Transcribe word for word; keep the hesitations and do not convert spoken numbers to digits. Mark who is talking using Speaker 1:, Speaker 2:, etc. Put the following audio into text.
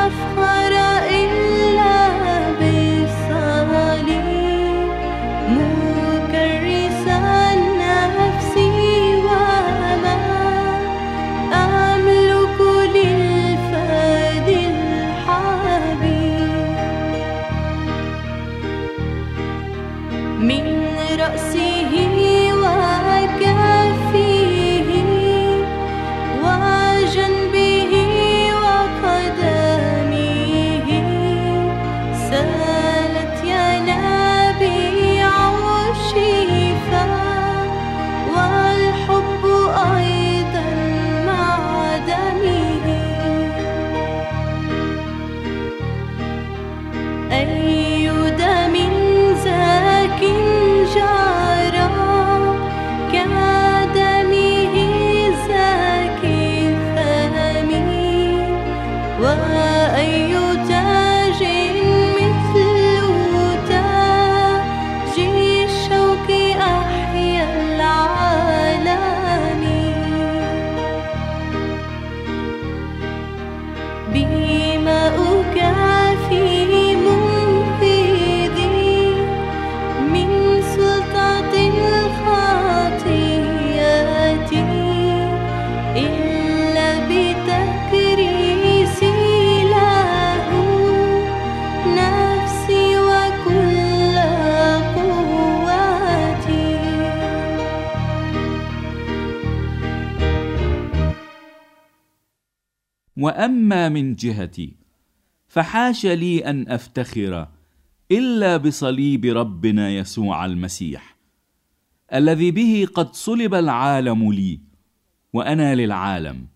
Speaker 1: أفخر إلا بالصليب، مكرسا نفسي وما أملك للفدي الحبيب. من رأسه وكفيه وجنبه وقدميه سالت ينابيع الشفاء، والحب أيضا مع دمه. أي دم زاك جرى كدمه زاكي الثمين، وأي تاج مثل تاج الشوك أحيا العالمين. بما أكافي منقذي من سلطة الخطيئة، إلا بتكريسي له نفسي وكل قوتي.
Speaker 2: وأما من جهتي فحاش لي أن أفتخر إلا بصليب ربنا يسوع المسيح، الذي به قد صلب العالم لي وأنا للعالم.